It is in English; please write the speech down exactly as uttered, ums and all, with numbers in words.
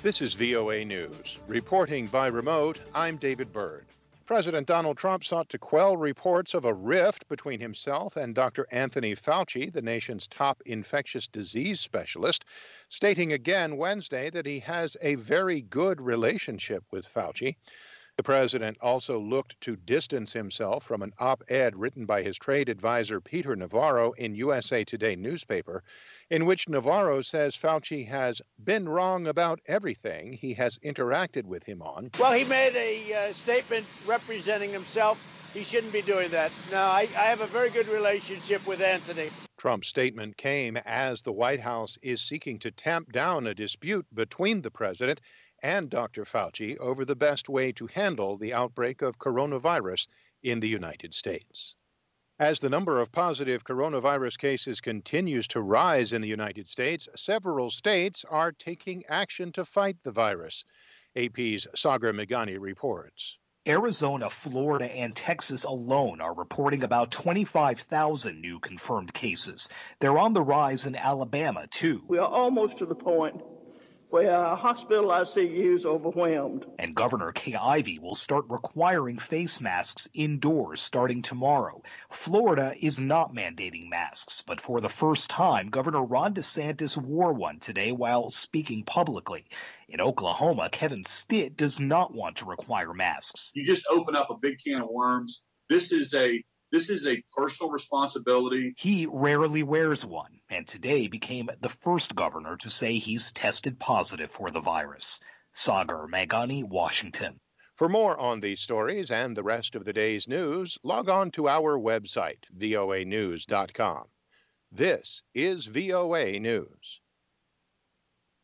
This is V O A News. Reporting by remote, I'm David Byrd. President Donald Trump sought to quell reports of a rift between himself and Doctor Anthony Fauci, the nation's top infectious disease specialist, stating again Wednesday that he has a very good relationship with Fauci. The president also looked to distance himself from an op-ed written by his trade advisor Peter Navarro in U S A Today newspaper, in which Navarro says Fauci has been wrong about everything he has interacted with him on. Well, he made a uh, statement representing himself. He shouldn't be doing that. No, I, I have a very good relationship with Anthony. Trump's statement came as the White House is seeking to tamp down a dispute between the president and Doctor Fauci over the best way to handle the outbreak of coronavirus in the United States. As the number of positive coronavirus cases continues to rise in the United States, several states are taking action to fight the virus. A P's Sagar Meghani reports. Arizona, Florida, and Texas alone are reporting about twenty-five thousand new confirmed cases. They're on the rise in Alabama, too. We are almost to the point where hospital I C Us are overwhelmed. And Governor Kay Ivey will start requiring face masks indoors starting tomorrow. Florida is not mandating masks, but for the first time, Governor Ron DeSantis wore one today while speaking publicly. In Oklahoma, Kevin Stitt does not want to require masks. You just open up a big can of worms. This is a This is a personal responsibility. He rarely wears one, and today became the first governor to say he's tested positive for the virus. Sagar Meghani, Washington. For more on these stories and the rest of the day's news, log on to our website, V O A news dot com. This is V O A News.